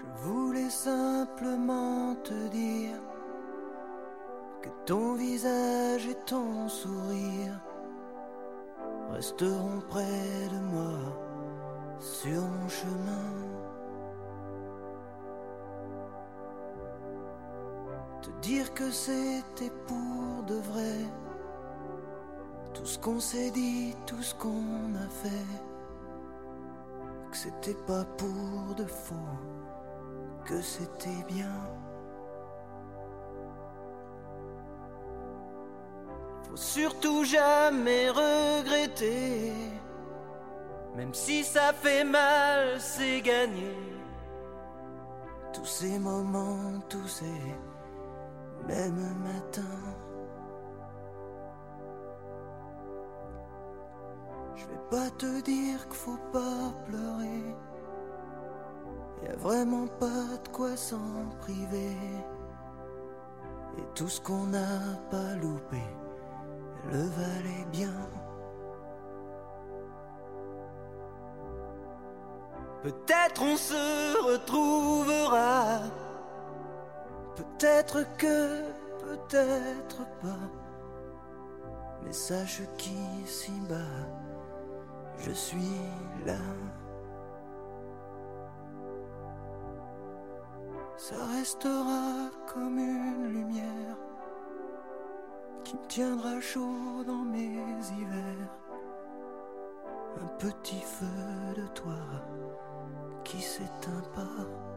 Je voulais simplement te dire que ton visage et ton sourire resteront près de moi sur mon chemin. Te dire que c'était pour de vrai, tout ce qu'on s'est dit, tout ce qu'on a fait, que c'était pas pour de faux, que c'était bien. Faut surtout jamais regretter, même si ça fait mal, c'est gagné. Tous ces moments, tous ces mêmes matins. Je vais pas te dire qu'il faut pas pleurer, y a vraiment pas de quoi s'en priver. Et tout ce qu'on n'a pas loupé le valait bien. Peut-être on se retrouvera, peut-être que, peut-être pas. Mais sache qu'ici bas, je suis là. Ça restera comme une lumière qui me tiendra chaud dans mes hivers. Un petit feu de toi qui s'éteint pas.